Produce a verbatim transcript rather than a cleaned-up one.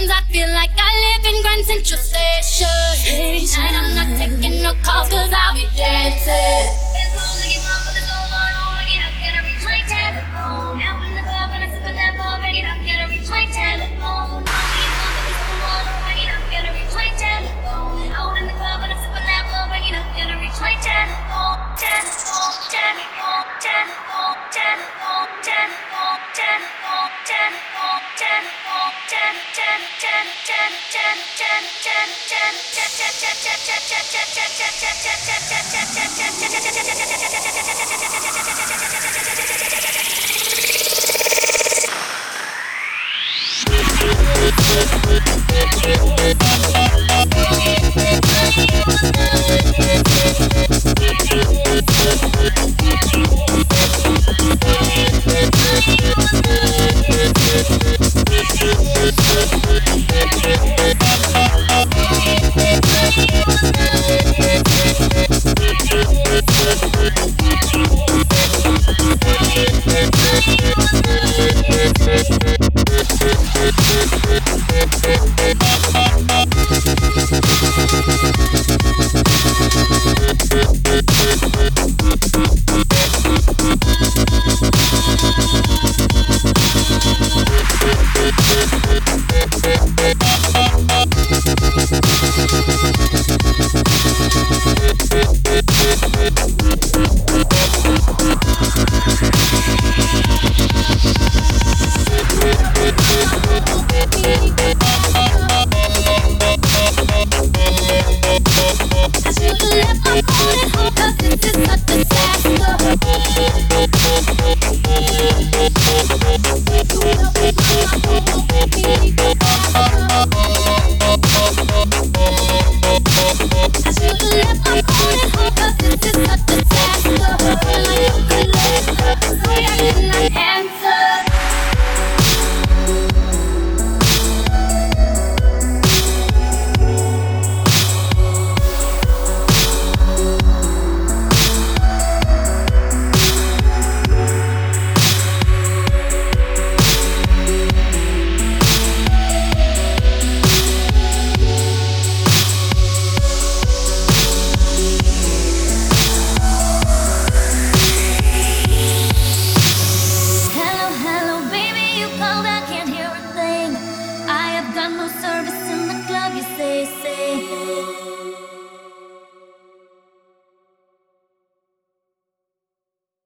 Sometimes I feel like I live in Grand Central Station, and I'm not taking no calls cause I'll be dancing. It's lonely, it's long, but it's all on, oh, I get up, gotta reach my telephone. Out in the club, when I sip a that ball, bring it up, gotta reach my telephone. Lonely, it's long, but it's all on, oh, I get up, gotta reach my telephone. Out in the club, when I sip a that ball, bring it up, gotta reach my telephone. Telephone, telephone, telephone, telephone, telephone, telephone, telephone, telephone, ten, ten, ten, ten, ten, ten, ten, ten, ten, ten, ten,